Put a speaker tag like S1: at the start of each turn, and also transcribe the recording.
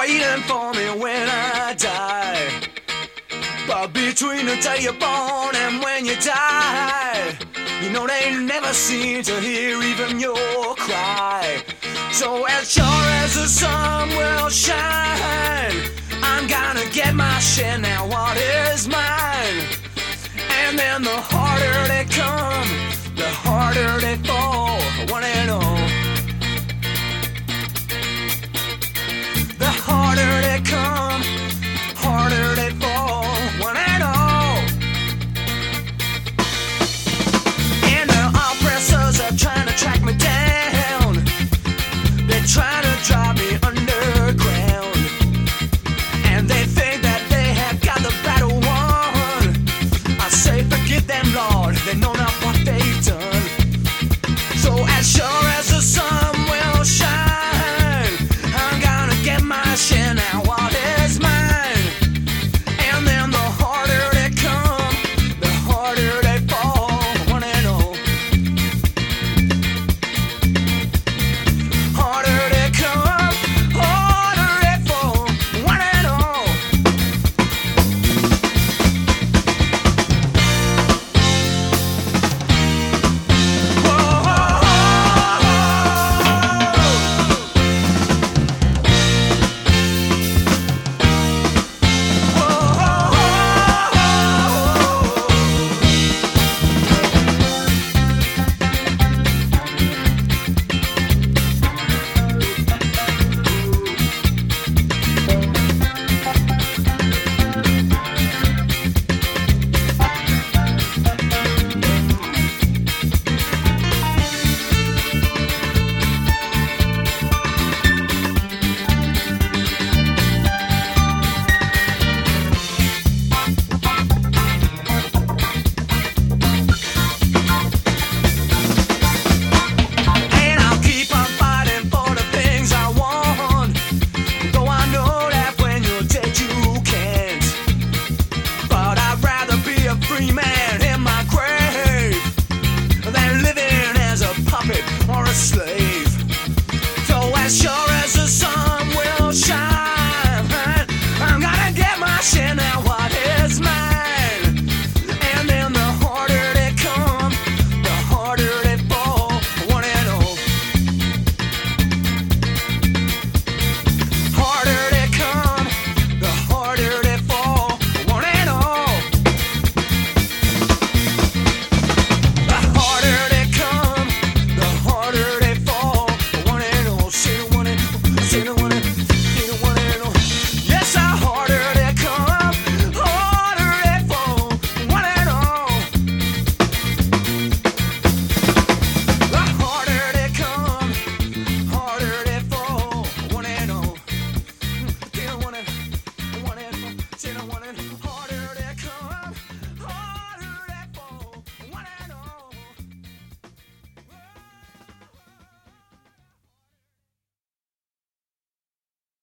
S1: waiting for me when I die. But between the day you're born and when you die, you know they never seem to hear even your cry. So as sure as the sun will shine, I'm gonna get my share now, what is mine? And then the harder they come, the harder they fall, one and all.